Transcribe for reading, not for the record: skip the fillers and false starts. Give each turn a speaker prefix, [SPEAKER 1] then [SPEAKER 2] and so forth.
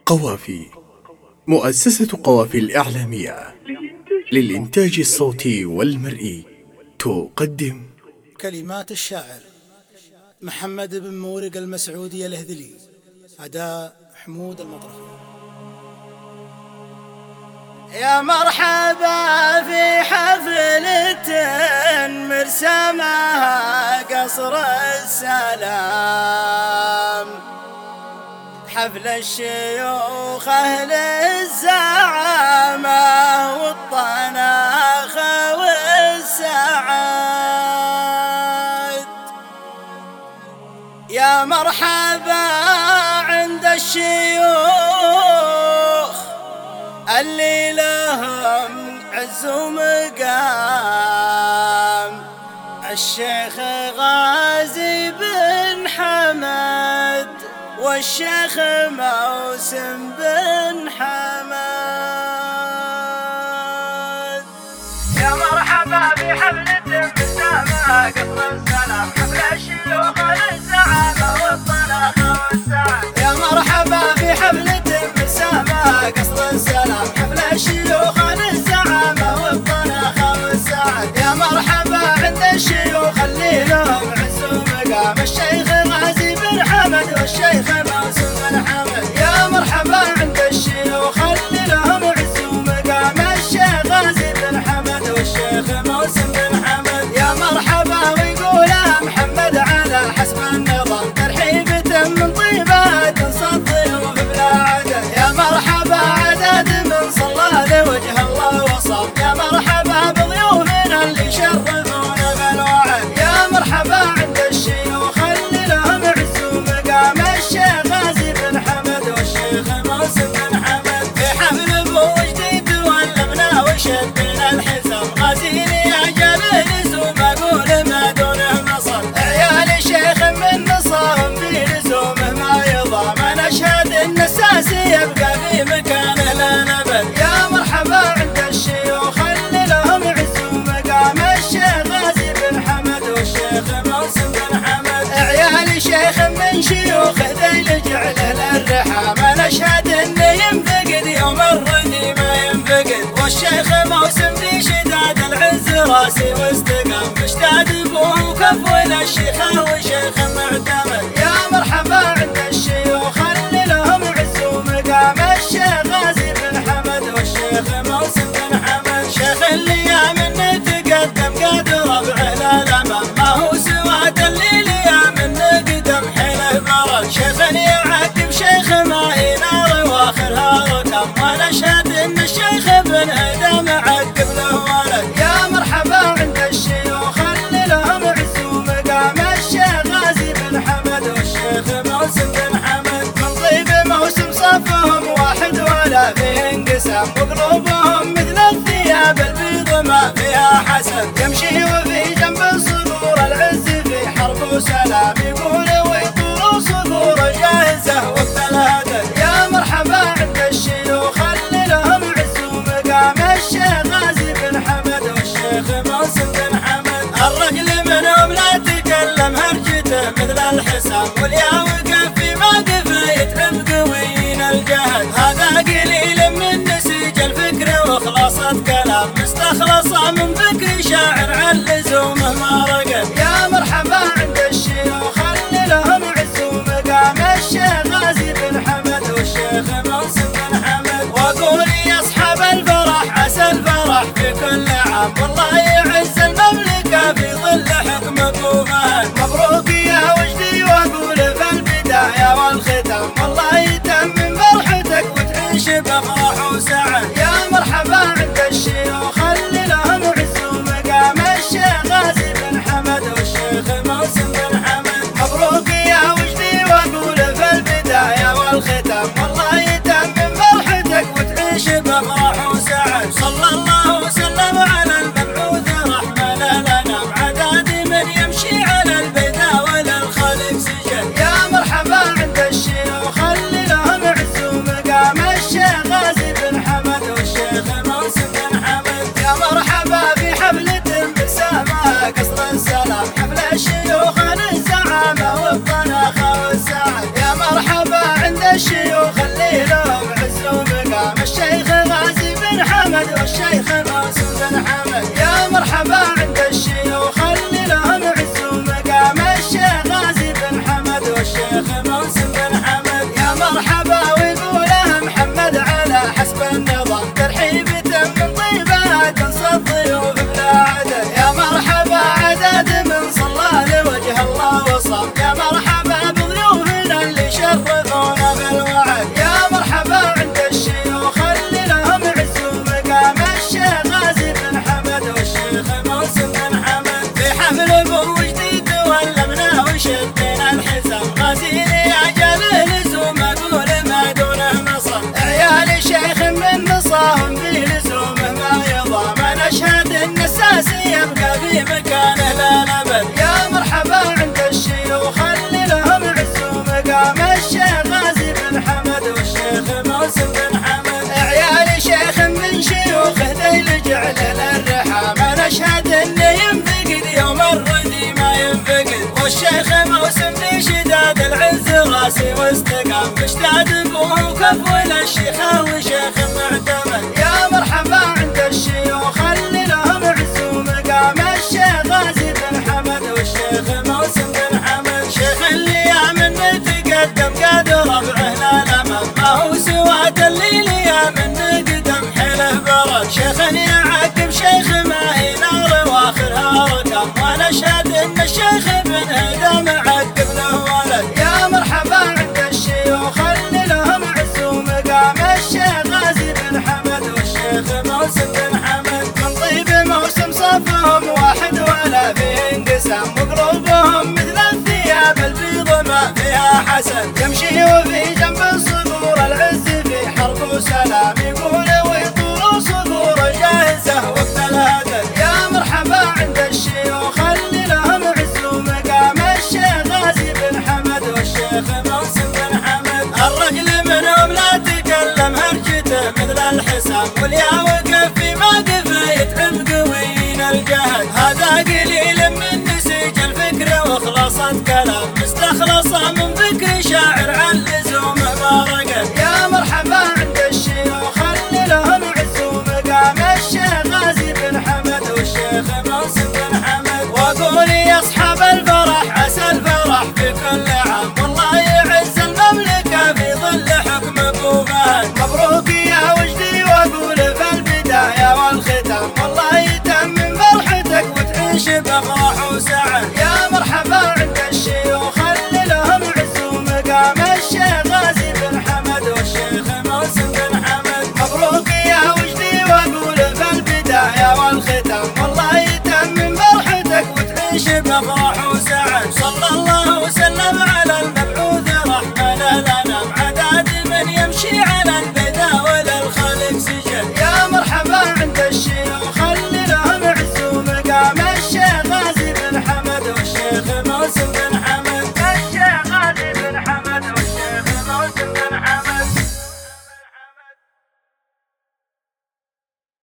[SPEAKER 1] قوافي. مؤسسة قوافي الإعلامية للإنتاج الصوتي والمرئي تقدم
[SPEAKER 2] كلمات الشاعر محمد بن مورق المسعودي الهذلي، أداء حمود المطرفي.
[SPEAKER 3] يا مرحبا في حفلة مرسمها قصر السلام، حفل الشيوخ أهل الزعامة والطناخ والسعاد. يا مرحبا عند الشيوخ اللي لهم عز ومقام، الشيخ غازي بن حمد والشيخ موسم بن حمد. يا مرحبا بحفلة مسامة قصر السلام، حفل الشيوخ للزعامة والطناخ والسعد. يا مرحبا بحفلة مسامة قصر السلام، حفل الشيوخ للزعامة والطناخ والسعد. يا مرحبا عند الشيوخ اللي لهم عز ومقام، الشيخ غازي بن حمد والشيخ موسم بن حمد. يا مرحبا عند الشيوخ اللي لهم عز ومقام، الشيخ غازي بن حمد والشيخ موسم بن حمد. يا مرحبا ويقولها محمد على حسب النظام، ترحيبة من طيبات صد ضيوف بلا عدد. يا مرحبا عدد من صلى لوجه الله وصام، يا مرحبا بضيوفنا اللي يشرفونا بالوعد. يا مرحبا عند الشيوخ اللي لهم عز ومقام، الشيخ غازي بن حمد والشيخ موسم بن حمد. في حفل ابو جديد ولمنا وشدنا الحزام، غازيين يا جبل لزوم اقول ما دونه نصر. عيال الشيخ من نصرهم في لزومه ما يضام، انا اشهد ان الساسي يبقى في مكانه لا نبل. يا مرحبا عند الشيوخ اللي لهم عز ومقام، الشيخ غازي بن حمد والشيخ موسم بن حمد. عيال الشيخ من شيوخه ذيل جعله للرحام، انا اشهد انه ينفقد يوم الردي ما ينفقد. والشيخ موسم في شداد العز راسي واستقام، اشتاد ابوه وكف للشيخه وشيخ معتمد. يا مرحبا عند الشيوخ اللي لهم عز ومقام، الشيخ غازي بن حمد والشيخ موسم بن حمد. شيخ الايام انه تقدم قادر ربعه للامام، ما هو سواد الليل يا من قدم حيله برد. شيخ يعقب شيخ ما ينار واخرها ركب، وانا اشهد ان الشيخ بن ادم عقب له ولد. يا مرحبا عند الشيوخ اللي لهم عز ومقام، الشيخ غازي بن حمد والشيخ موسم بن حمد. من طيب موسم صفهم واحد ولا فيه انقسام، وقلوبهم مثل الثياب البيض ما فيها حسد. يمشي وفي جنب صدور العز في حرب وسلام، يقول ويطول صدور جاهزه وقت الهدد. يا مرحبا عند الشيوخ اللي لهم عز ومقام، الشيخ غازي بن حمد والشيخ موسم بن حمد. الرجل منهم لا تكلم هرجته مثل الحسام، واليا وقف في موقفه يتعب قويين الجهد. هذا قليل من نسيج الفكر مرحبا عند الشيوخ اللي لهم عز ومقام الشيخ غازي بن حمد والشيخ موسم بن حمد. يا مرحبا ويقولها محمد على حسب النظام ترحيبة من طيبات تنصب ضيوف بلا عدد. يا مرحبا عدد من صلى لوجه الله وصام. يا مرحبا بضيوفنا اللي شرفونا بالوعد. يا مرحبا عند الشيوخ اللي لهم عز ومقام الشيخ غازي بن حمد والشيخ موسم بن حمد. في حفل ابو جديد ولمنا وشدنا الحزام غازين يا جلال لزوم اقول ما دونه نصر. عيال الشيخ من نصاهم في لزومه ما يضام. انا اشهد ان الساسي يبقى في مكانه لا نبد. يا مرحبا عند الشيوخ اللي لهم عز ومقام الشيخ غازي بن حمد والشيخ موسم بن حمد. عيال الشيخ من شيوخه ذيل جعل للرحام. انا اشهد انه ينفقد يوم الردي ما ينفقد. والشيخ موسم لشداد العز راسي واستقام. اشتاد ابوه كفول الشيخه وشيخ معتمد. يا مرحبا عند الشيوخ اللي لهم عز ومقام الشيخ غازي بن حمد والشيخ موسم بن حمد. شيخ اللي يامن تقدم قاد ربعه للامام. ما هو سواد الليل يامن قدم حيله برد. شيخ يعقب شيخ ما هي نار واخرها رقم. وانا اشهد ان الشيخ بن هدى معقب له ولد. يا مرحبا عند الشيوخ اللي لهم عز ومقام الشيخ غازي بن حمد والشيخ موسم بن حمد. من طيب موسم صفهم واحد ولا فيه انقسام. وقلوبهم مثل الثياب البيض ما فيها حسن. يمشي وفي جنب الصدور العز في حرب وسلام. يقول ويطول صدور جاهزه وقت الهدد. يا مرحبا عند الشيوخ اللي لهم عز ومقام الشيخ غازي بن حمد والشيخ موسم بن حمد. الرجل منهم لا تكلم هرجته مثل الحسام. واليا وقف في موقفه يتعب قويين الجهد. هذا قليل من نسيج الفكر وخلصت كلام. مستخلصه من فكر شاعر عن لزومه ما رقد. يا مرحبا عند الشيوخ اللي لهم عز ومقام الشيخ غازي بن حمد والشيخ موسم بن حمد. واقول يا اصحاب الفرح عسى الفرح في كل عام. والله يعز المملكه في ظل حكم ابو فهد. مبروك يا وجدي واقول في البدايه والختام. والله يتمم فرحتك وتعيش بفرح وسعد. يا مرحبا عند الشيوخ اللي لهم عز ومقام الشيخ غازي بن حمد والشيخ موسم بن حمد. مبروك يا وجدي واقول في البدايه والختام. والله يتمم فرحتك وتعيش بفرح وسعد. صلى الله وسلم على